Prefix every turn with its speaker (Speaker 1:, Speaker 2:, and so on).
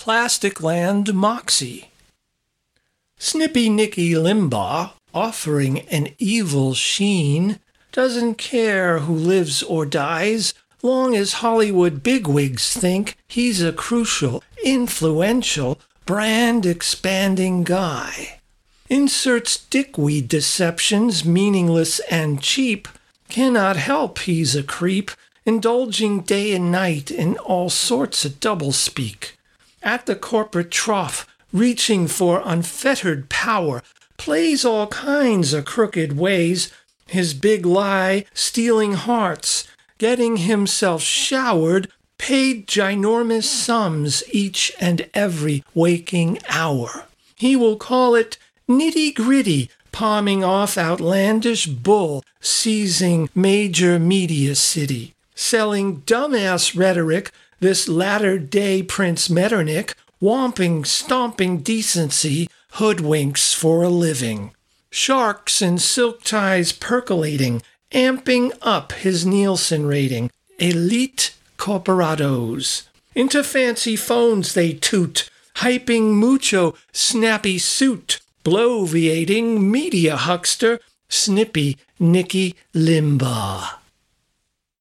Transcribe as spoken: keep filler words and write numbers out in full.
Speaker 1: Plastic Land Moxie. Snippy Nicky Limbaugh, offering an evil sheen, doesn't care who lives or dies, long as Hollywood bigwigs think he's a crucial, influential, brand-expanding guy. Inserts dickweed deceptions, meaningless and cheap, cannot help he's a creep, indulging day and night in all sorts of doublespeak. At the corporate trough, reaching for unfettered power, plays all kinds of crooked ways, his big lie stealing hearts, getting himself showered, paid ginormous sums each and every waking hour. He will call it nitty-gritty, palming off outlandish bull, seizing major media city, selling dumbass rhetoric, this latter-day Prince Metternich, whomping, stomping decency, hoodwinks for a living. Sharks in silk ties percolating, amping up his Nielsen rating. Elite corporados. Into fancy phones they toot, hyping mucho snappy suit, bloviating media huckster, Snippy Nicky Limbaugh.